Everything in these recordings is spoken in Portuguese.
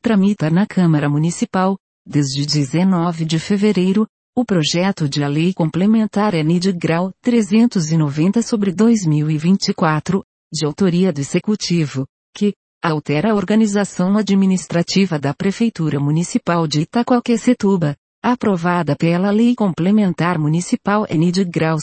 tramita na Câmara Municipal, desde 19 de fevereiro, o projeto de lei complementar NID grau 390/2024, de autoria do Executivo, que altera a organização administrativa da Prefeitura Municipal de Itaquaquecetuba, aprovada pela Lei Complementar Municipal NID grau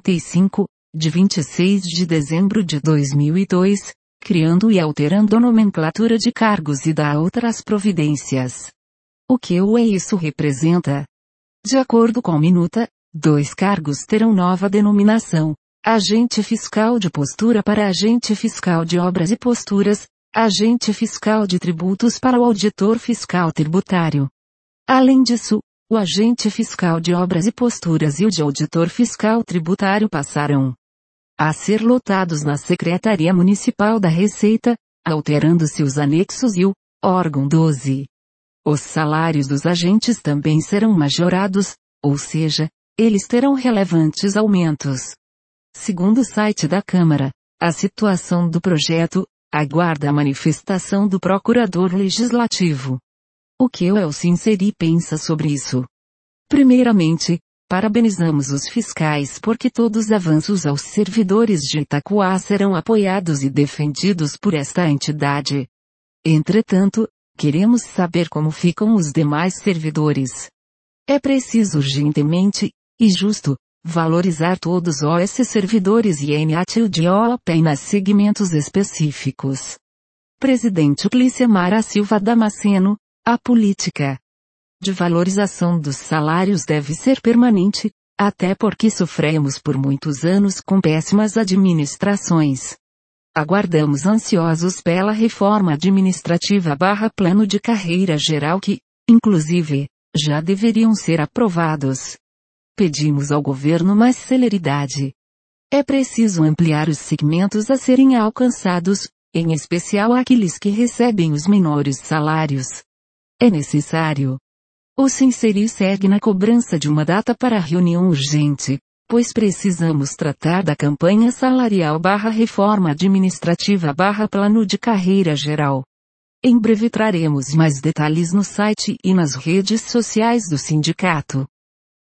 65, de 26 de dezembro de 2002, criando e alterando a nomenclatura de cargos e da outras providências. O que isso representa? De acordo com a minuta, 2 cargos terão nova denominação: agente fiscal de postura para agente fiscal de obras e posturas, agente fiscal de tributos para o auditor fiscal tributário. Além disso, o agente fiscal de obras e posturas e o de auditor fiscal tributário passarão a ser lotados na Secretaria Municipal da Receita, alterando-se os anexos e o órgão 12. Os salários dos agentes também serão majorados, ou seja, eles terão relevantes aumentos. Segundo o site da Câmara, a situação do projeto aguarda a manifestação do Procurador Legislativo. O que o Sinceri pensa sobre isso? Primeiramente, parabenizamos os fiscais porque todos os avanços aos servidores de Itaquá serão apoiados e defendidos por esta entidade. Entretanto, queremos saber como ficam os demais servidores. É preciso urgentemente, e justo, valorizar todos esses servidores e apenas segmentos específicos. Presidente Clicemara Silva Damasceno, a política de valorização dos salários deve ser permanente, até porque sofremos por muitos anos com péssimas administrações. Aguardamos ansiosos pela reforma administrativa / plano de carreira geral que, inclusive, já deveriam ser aprovados. Pedimos ao governo mais celeridade. É preciso ampliar os segmentos a serem alcançados, em especial aqueles que recebem os menores salários. É necessário. O Sinceri segue na cobrança de uma data para a reunião urgente, pois precisamos tratar da campanha salarial / reforma administrativa / plano de carreira geral. Em breve traremos mais detalhes no site e nas redes sociais do sindicato.